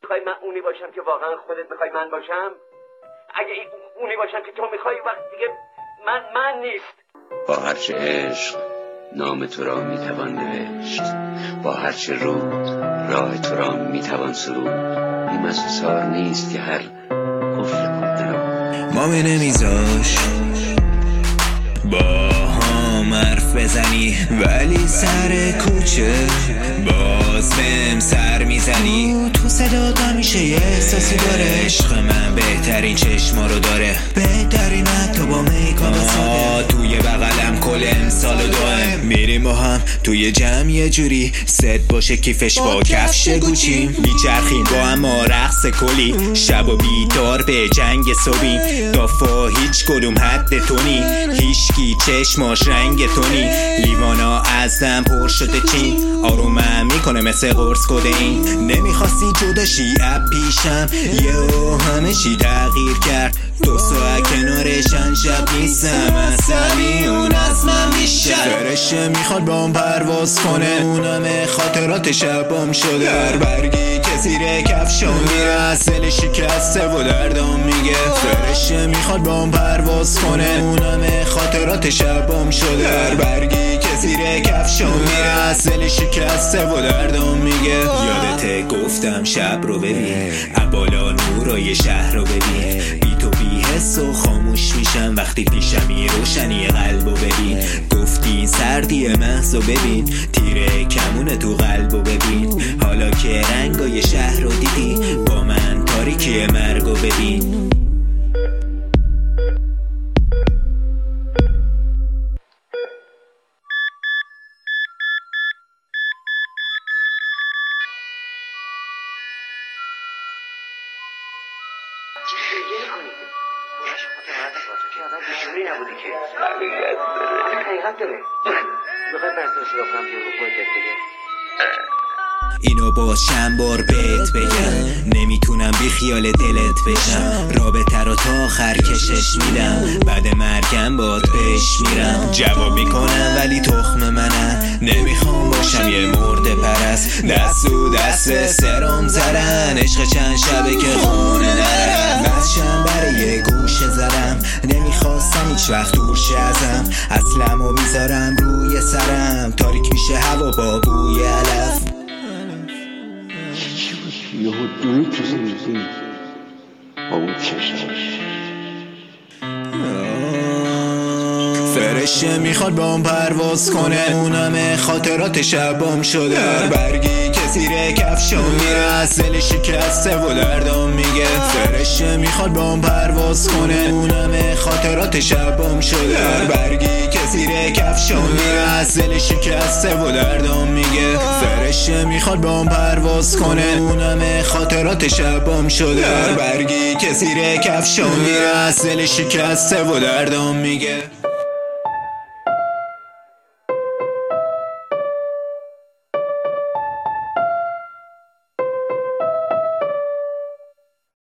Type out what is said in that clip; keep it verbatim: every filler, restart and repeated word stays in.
میخوای من اونی باشم که واقعا خودت میخوای من باشم؟ اگه اونی باشم که تو میخوای وقت دیگه من من نیست. با هرچه عشق نام تو را میتوان نوشت، با هرچه رود راه تو را میتوان سرود. بیم از حصار نیست که هر قفل کنده را ما می نمیذاش با هم حرف بزنی، ولی سر کوچه باز بهم سر میزنی. تو صدات همیشه یه احساسی داره، عشق من بهترین چشما رو داره، بهترین حتی با میکاپ ساده. توی بغلم کل امسال و دائم میریم با هم توی جمع یه جوری ست باشه کیفش با کفش گوچیم. میچرخیم با هم رقص کلی، شب و بیدار به جنگ صبحیم. دافا هیچ کدوم حد تونی، هیچکی چشماش رنگ تونی. لیوانا از دم پر شده چین، آرومم میکنه مثل قرص کدین. نمیخواستی جداشی اب پیشم، یهو همه چی تغییر کرد. دو ساعت کنارشن شب نیستم، اصلی اون از من میشه. فرشه میخواد با هم پرواز کنه، اونم خاطرات شبام شده. در برگی که زیر کفشم میره، اصل شکسته و دردام میگه. فرشه میخواد با هم پرواز کنه، اونم خاطرات شبام شده. در برگی که زیر کفشم میره، اصل شکسته و دردام میگه. یادته گفتم شب رو ببین، عبالا نورای شهر رو ببین. بی تو بی حس و خاموش میشم وقتی پیشمی، روشنی قلبو ببین. گفتی سردی محض و ببین، تیره کمونه تو قلبو ببین. حالا که رنگای شهر رو دیدی، با من تاریکی مرگو ببین. گریه کنید بورش خاطر مردک با تو که آدم بیشونی نبودی که حقیقت داره حقیقت داره. بخوای برسل صدا کنم که رو باید بگه اینو باز چند بار بهت بگم، نمیتونم بی خیال دلت بشم. رابطه رو تا آخر کشش میدم، بعد مرگم باد بهش میرم. جواب میکنم ولی تخم منم، نمیخوام باشم یه مرده پرست. دست و دست سرم زدن، عشق چند شبه که خونه نرم. بچم برای یه گوشه زدم، نمیخواستم هیچ وقت دورشه ازم. اصلمو میذارم روی سرم، تاریک میشه هوا با بوی علف. یهو دوی تو زندگی با اون چشمش. فرشه میخواد با هم پرواز کنه، اونم خاطرات شبام شده. در برگی که زیر کفشم میره، اصل شکسته و دردام میگه. فرشه میخواد با هم پرواز کنه، اونم خاطرات شبام شده. در برگی که زیر کفشم میره، اصل شکسته و دردام میگه. فرشه میخواد با هم پرواز کنه، اونم خاطرات شبام شده. در برگی که زیر کفشم میره، اصل شکسته و دردام میگه.